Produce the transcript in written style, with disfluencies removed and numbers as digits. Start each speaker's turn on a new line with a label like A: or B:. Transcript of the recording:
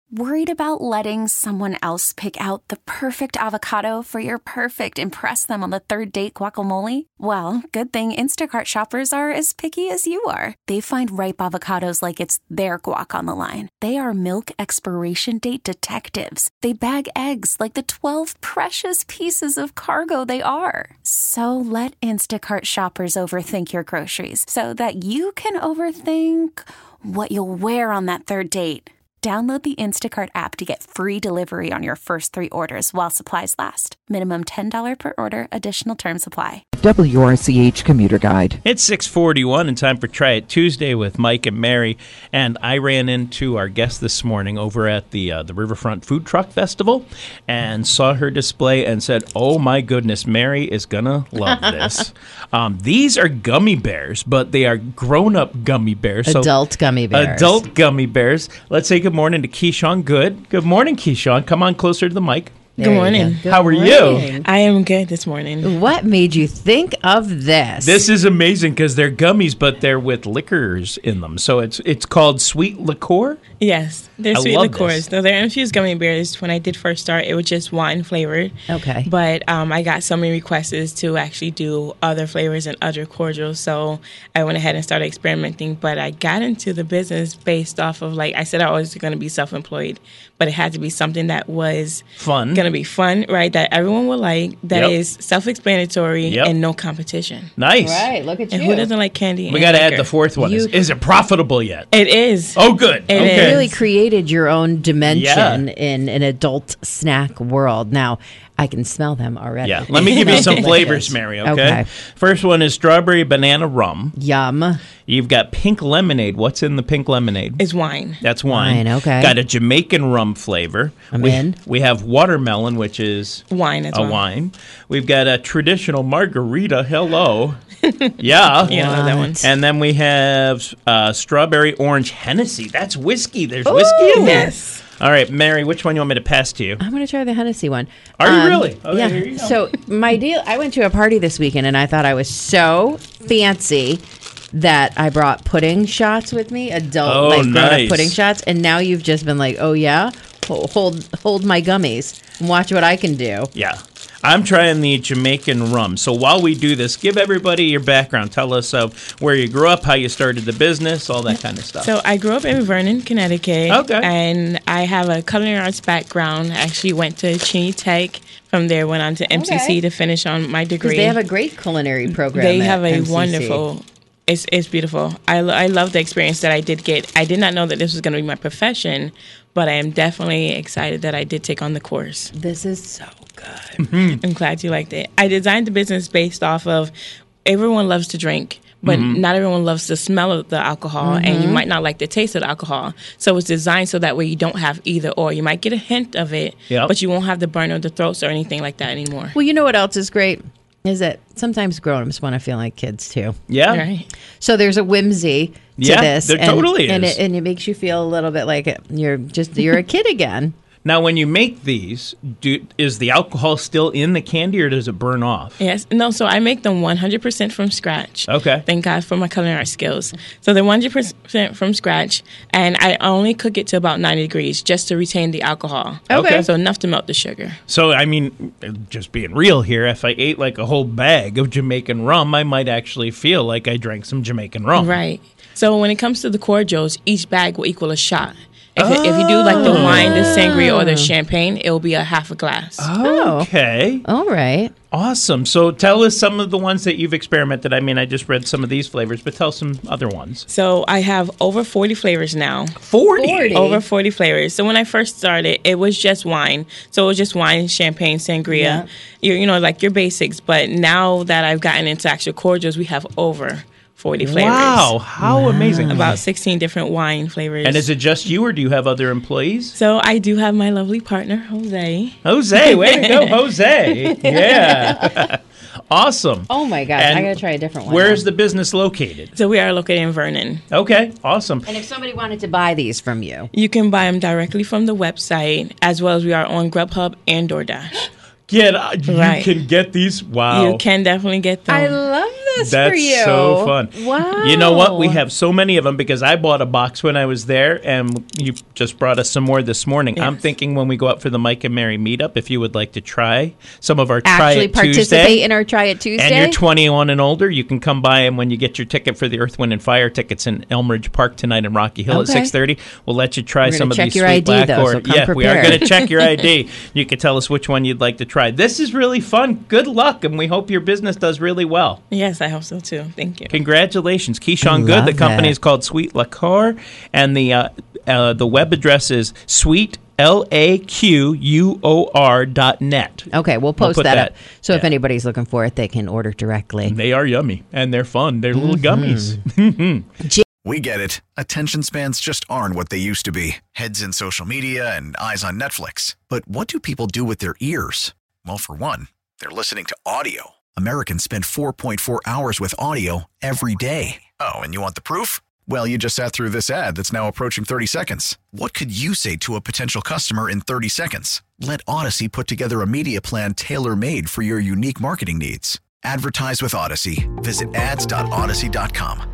A: Worried about letting someone else pick out the perfect avocado for your perfect impress them on the third date guacamole? Well, good thing Instacart shoppers are as picky as you are. They find ripe avocados like it's their guac on the line. They are milk expiration date detectives. They bag eggs like the 12 precious pieces of cargo they are. So let Instacart shoppers overthink your groceries so that you can overthink what you'll wear on that third date. Download the Instacart app to get free delivery on your first 3 orders while supplies last. Minimum $10 per order. Additional terms apply.
B: WRCH Commuter Guide.
C: It's 6:41 and time for Try It Tuesday with Mike and Mary. And I ran into our guest this morning over at the Riverfront Food Truck Festival and saw her display and said, oh my goodness, Mary is going to love this. These are gummy bears, but they are grown-up gummy bears.
D: Adult gummy bears.
C: Adult gummy bears. Let's say good morning to Keyshawn Good. Good morning, Keyshawn. Come on closer to the mic.
E: Good morning.
C: How are you?
E: I am good this morning.
D: What made you think of this?
C: This is amazing because they're gummies, but they're with liquors in them. So it's called sweet liqueur?
E: Yes, they're
C: I
E: sweet
C: love
E: liqueurs.
C: this.
E: So they're infused gummy bears. When I did first start, it was just wine flavored.
D: Okay.
E: But I got so many requests to actually do other flavors and other cordials. So I went ahead and started experimenting. But I got into the business based off of, like I said, I was going to be self-employed. But it had to be something that was
C: Fun.
E: going to be fun, right? That everyone would like, that is self-explanatory and no competition.
C: Nice.
D: Right, look at
E: And
D: you.
E: who doesn't like candy?
C: We got to add the fourth one. Is it profitable yet?
E: It is.
C: Oh, good.
E: It
C: okay.
E: is.
D: really created your own dimension
C: Yeah.
D: in an adult snack world. Now, I can smell them already.
C: Yeah. Let me give you some
D: Delicious.
C: flavors, Mary, okay?
D: Okay.
C: First one is strawberry banana rum.
D: Yum.
C: You've got pink lemonade. What's in the pink lemonade?
E: It's wine.
C: That's wine.
D: Wine, okay.
C: Got a Jamaican rum flavor.
D: I'm in.
C: We have watermelon, which is
E: Wine as
C: a
E: well.
C: wine. We've got a traditional margarita. Hello. Yeah.
E: You know that one.
C: And then we have strawberry orange Hennessy. That's whiskey. There's whiskey in there.
E: Yes.
C: All right, Mary, which one you want me to pass to you?
D: I'm going to try the Hennessy one.
C: Are you really? Okay,
D: yeah.
C: here you go.
D: So my deal, I went to a party this weekend and I thought I was so fancy that I brought pudding shots with me, adult, grown-up
C: nice.
D: pudding shots. And now you've just been like, oh yeah, hold my gummies and watch what I can do.
C: Yeah. I'm trying the Jamaican rum. So while we do this, give everybody your background. Tell us where you grew up, how you started the business, all that kind of stuff.
E: So I grew up in Vernon, Connecticut.
C: Okay.
E: And I have a culinary arts background. I actually went to Cheney Tech. From there, went on to MCC
D: Okay.
E: to finish on my degree.
D: They have a great culinary program.
E: They
D: at
E: have a
D: MCC.
E: wonderful. It's beautiful. I love the experience that I did get. I did not know that this was going to be my profession, but I am definitely excited that I did take on the course.
D: This is so good.
C: Mm-hmm.
E: I'm glad you liked it. I designed the business based off of everyone loves to drink, but not everyone loves the smell of the alcohol, and you might not like the taste of the alcohol. So it's designed so that way you don't have either or. You might get a hint of it,
C: Yep.
E: but you won't have the burn of the throats or anything like that anymore.
D: Well, you know what else is great? Is that sometimes grown-ups want to feel like kids too.
C: Yeah.
E: Right?
D: So there's a whimsy to
C: Yeah,
D: this.
C: there totally is.
D: And it makes you feel a little bit like you're a kid again.
C: Now, when you make these, is the alcohol still in the candy or does it burn off?
E: Yes. No, so I make them 100% from scratch.
C: Okay.
E: Thank God for my culinary skills. So they're 100% from scratch, and I only cook it to about 90 degrees just to retain the alcohol.
C: Okay.
E: So enough to melt the sugar.
C: So, I mean, just being real here, if I ate like a whole bag of Jamaican rum, I might actually feel like I drank some Jamaican rum.
E: Right. So when it comes to the cordials, each bag will equal a shot. If you do like the wine, the sangria, or the champagne, it will be a half a glass.
D: Oh.
C: Okay.
D: All right.
C: Awesome. So tell us some of the ones that you've experimented. I mean, I just read some of these flavors, but tell some other ones.
E: So I have over 40 flavors now.
C: 40?
E: Over 40 flavors. So when I first started, it was just wine. So it was just wine, champagne, sangria, you know, like your basics. But now that I've gotten into actual cordials, we have over 40 flavors.
C: Wow. How amazing.
E: About 16 different wine flavors.
C: And is it just you or do you have other employees?
E: So I do have my lovely partner, Jose.
C: Jose. Way to go, Jose. Yeah. Awesome.
D: Oh my gosh,
C: And
D: I gotta try a different one.
C: Where's
D: now.
C: the business located?
E: So we are located in Vernon.
C: Okay. Awesome.
D: And if somebody wanted to buy these from you,
E: You can buy them directly from the website, as well as we are on Grubhub and DoorDash.
C: You
E: Right.
C: can get these. Wow.
E: You can definitely get them.
D: I love this
C: That's
D: for you.
C: so fun.
D: Wow.
C: You know what? We have so many of them because I bought a box when I was there, and you just brought us some more this morning.
E: Yes.
C: I'm thinking when we go up for the Mike and Mary meetup, if you would like to try some of our Try
D: Actually
C: It
D: participate
C: Tuesday,
D: in our Try It Tuesday.
C: and you're 21 and older, you can come by, and when you get your ticket for the Earth, Wind, and Fire tickets in Elmridge Park tonight in Rocky Hill
D: Okay.
C: at 6:30, we'll let you try
D: We're
C: some
D: gonna
C: of
D: check
C: these
D: your
C: sweet
D: ID,
C: black
D: though, so
C: or-
D: come
C: Yeah, we are
D: prepared.
C: going to check your ID. You can tell us which one you'd like to try. This is really fun. Good luck, and we hope your business does really well.
E: Yes, I hope so too. Thank you.
C: Congratulations, Keyshawn
D: I
C: Good. The
D: love
C: company
D: it.
C: is called Sweet Liqueur, and the web address is sweetlaquor.net.
D: Okay, we'll post
C: put
D: that
C: that-
D: up. So if
C: yeah.
D: anybody's looking for it, they can order directly.
C: They are yummy, and they're fun. They're little gummies.
F: We get it. Attention spans just aren't what they used to be. Heads in social media and eyes on Netflix. But what do people do with their ears? Well, for one, they're listening to audio. Americans spend 4.4 hours with audio every day. Oh, and you want the proof? Well, you just sat through this ad that's now approaching 30 seconds. What could you say to a potential customer in 30 seconds? Let Odyssey put together a media plan tailor-made for your unique marketing needs. Advertise with Odyssey. Visit ads.odyssey.com.